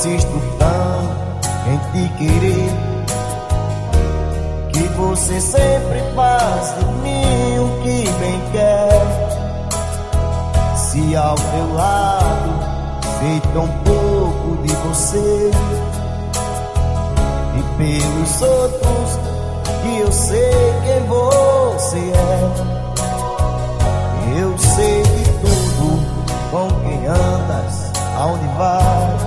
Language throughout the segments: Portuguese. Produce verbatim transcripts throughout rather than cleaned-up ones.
insisto tanto em te querer, que você sempre faz de mim o que bem quer. Se ao teu lado sei tão pouco de você, e pelos outros que eu sei quem você é. Eu sei de tudo, com quem andas, aonde vai,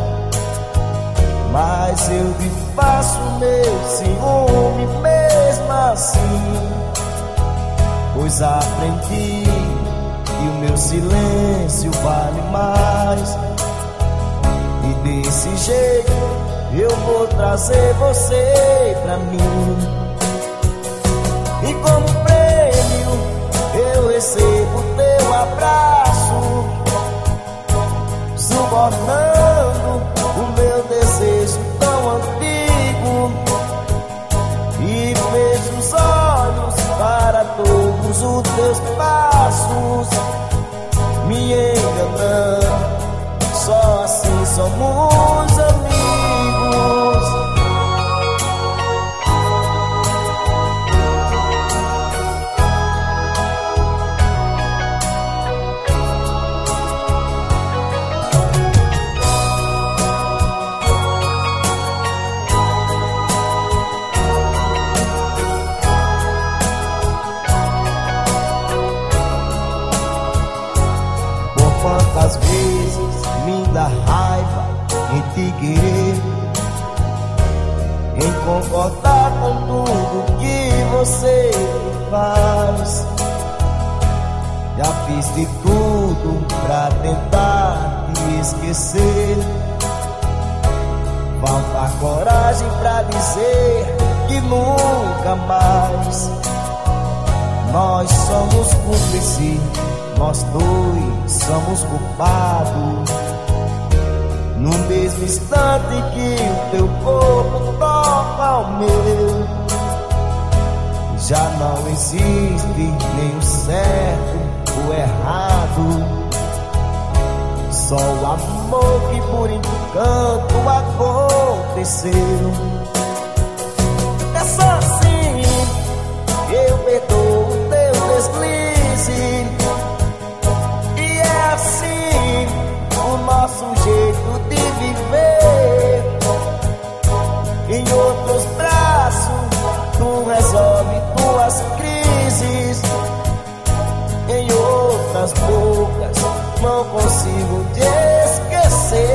mas eu te faço meu ciúme mesmo assim, pois aprendi que o meu silêncio vale mais. E desse jeito eu vou trazer você pra mim, e como prêmio eu recebo teu abraço, subornando o meu desejo tão antigo, e fecho os olhos para todos os teus passos, me enganando. Só assim somos amigos. Quantas vezes me dá raiva em te querer, em concordar com tudo que você faz. Já fiz de tudo pra tentar te esquecer, falta coragem pra dizer que nunca mais. Nós somos cúmplices, nós dois somos culpados. No mesmo instante que o teu corpo toca ao meu, já não existe nem o certo ou errado, só o amor que por encanto aconteceu. É só assim eu perdoo o teu deslize, e é assim o nosso jeito de viver. Em outros braços tu resolve tuas crises, em outras bocas não consigo te esquecer.